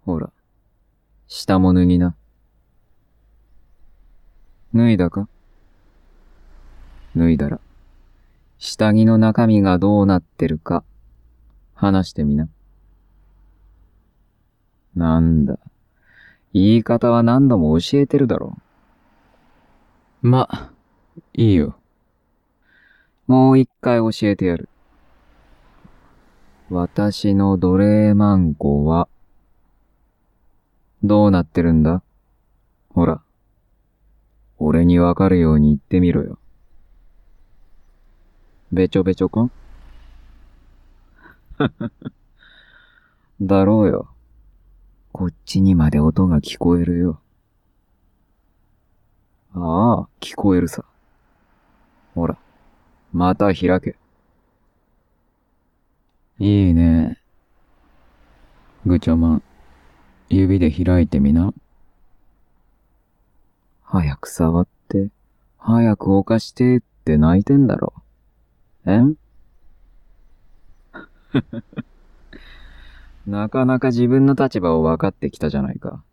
ほら、下も脱ぎな。脱いだか？脱いだら、下着の中身がどうなってるか、話してみな。なんだ、言い方は何度も教えてるだろま、いいよ。 う。もう一回教えてやる。私の奴隷マンコは、どうなってるんだ？ほら、俺にわかるように言ってみろよ。べちょべちょか？だろうよ。こっちにまで音が聞こえるよ。ああ、聞こえるさ。ほら、また開け。 いいね。グチョマン、指で開いてみな。 早く触って、早くおかしてって泣いてんだろ。えん？なかなか自分の立場を分かってきたじゃないか。